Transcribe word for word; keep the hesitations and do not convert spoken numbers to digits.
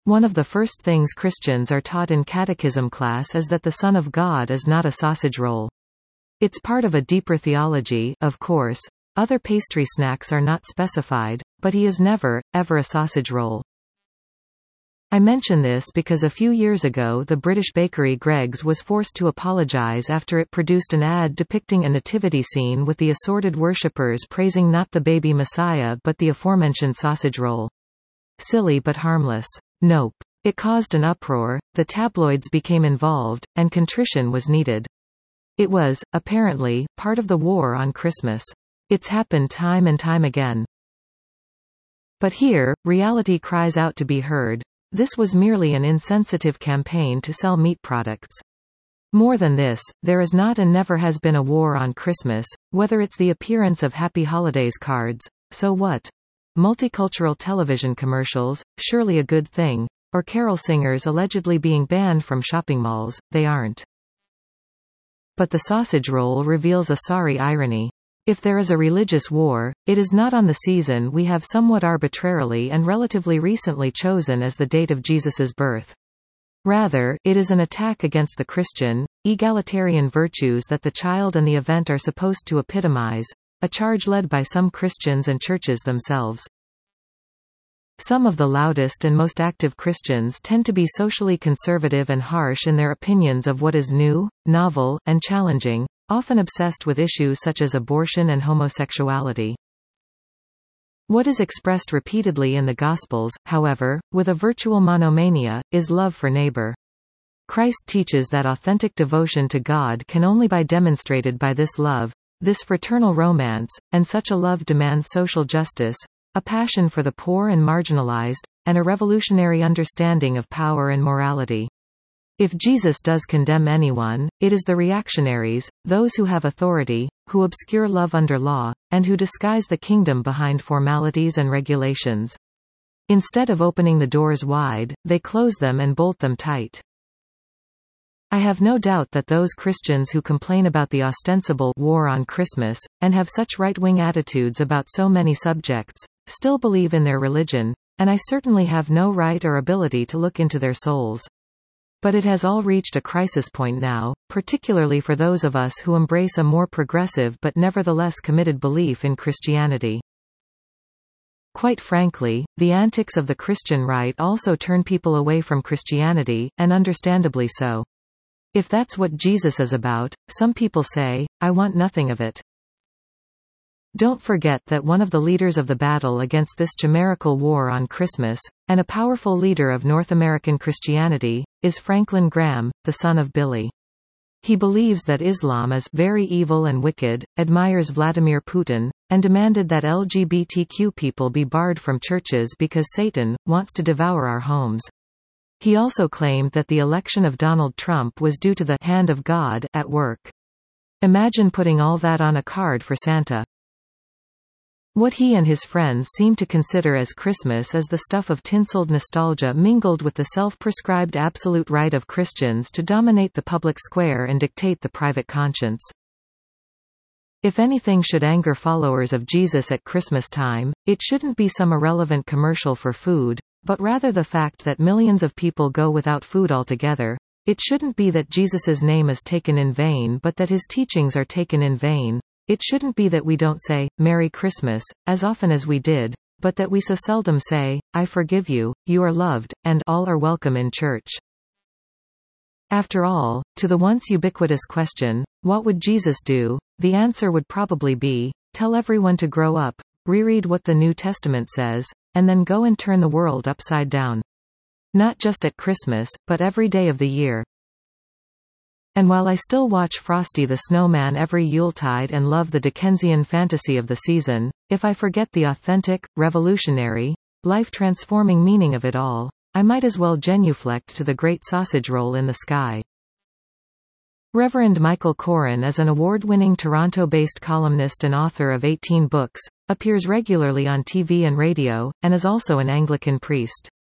One of the first things Christians are taught in catechism class is that the Son of God is not a sausage roll. It's part of a deeper theology, of course. Other pastry snacks are not specified, but he is never, ever a sausage roll. I mention this because a few years ago the British bakery Greggs was forced to apologize after it produced an ad depicting a nativity scene with the assorted worshippers praising not the baby Messiah but the aforementioned sausage roll. Silly but harmless. Nope. It caused an uproar, the tabloids became involved, and contrition was needed. It was, apparently, part of the war on Christmas. It's happened time and time again. But here, reality cries out to be heard. This was merely an insensitive campaign to sell meat products. More than this, there is not and never has been a war on Christmas, whether it's the appearance of Happy Holidays cards, so what? Multicultural television commercials, surely a good thing, or carol singers allegedly being banned from shopping malls, they aren't. But the sausage roll reveals a sorry irony. If there is a religious war, it is not on the season we have somewhat arbitrarily and relatively recently chosen as the date of Jesus's birth. Rather, it is an attack against the Christian, egalitarian virtues that the child and the event are supposed to epitomize, a charge led by some Christians and churches themselves. Some of the loudest and most active Christians tend to be socially conservative and harsh in their opinions of what is new, novel, and challenging, often obsessed with issues such as abortion and homosexuality. What is expressed repeatedly in the Gospels, however, with a virtual monomania, is love for neighbor. Christ teaches that authentic devotion to God can only be demonstrated by this love, this fraternal romance, and such a love demands social justice, a passion for the poor and marginalized, and a revolutionary understanding of power and morality. If Jesus does condemn anyone, it is the reactionaries, those who have authority, who obscure love under law, and who disguise the kingdom behind formalities and regulations. Instead of opening the doors wide, they close them and bolt them tight. I have no doubt that those Christians who complain about the ostensible war on Christmas, and have such right-wing attitudes about so many subjects, still believe in their religion, and I certainly have no right or ability to look into their souls. But it has all reached a crisis point now, particularly for those of us who embrace a more progressive but nevertheless committed belief in Christianity. Quite frankly, the antics of the Christian right also turn people away from Christianity, and understandably so. If that's what Jesus is about, some people say, I want nothing of it. Don't forget that one of the leaders of the battle against this chimerical war on Christmas, and a powerful leader of North American Christianity, is Franklin Graham, the son of Billy. He believes that Islam is very evil and wicked, admires Vladimir Putin, and demanded that L G B T Q people be barred from churches because Satan wants to devour our homes. He also claimed that the election of Donald Trump was due to the hand of God at work. Imagine putting all that on a card for Santa. What he and his friends seem to consider as Christmas is the stuff of tinseled nostalgia mingled with the self-prescribed absolute right of Christians to dominate the public square and dictate the private conscience. If anything should anger followers of Jesus at Christmas time, it shouldn't be some irrelevant commercial for food, but rather the fact that millions of people go without food altogether. It shouldn't be that Jesus's name is taken in vain but that his teachings are taken in vain. It shouldn't be that we don't say, Merry Christmas, as often as we did, but that we so seldom say, I forgive you, you are loved, and all are welcome in church. After all, to the once ubiquitous question, what would Jesus do? The answer would probably be, tell everyone to grow up, reread what the New Testament says, and then go and turn the world upside down. Not just at Christmas, but every day of the year. And while I still watch Frosty the Snowman every Yuletide and love the Dickensian fantasy of the season, if I forget the authentic, revolutionary, life-transforming meaning of it all, I might as well genuflect to the great sausage roll in the sky. Reverend Michael Koren is an award-winning Toronto-based columnist and author of eighteen books, appears regularly on T V and radio, and is also an Anglican priest.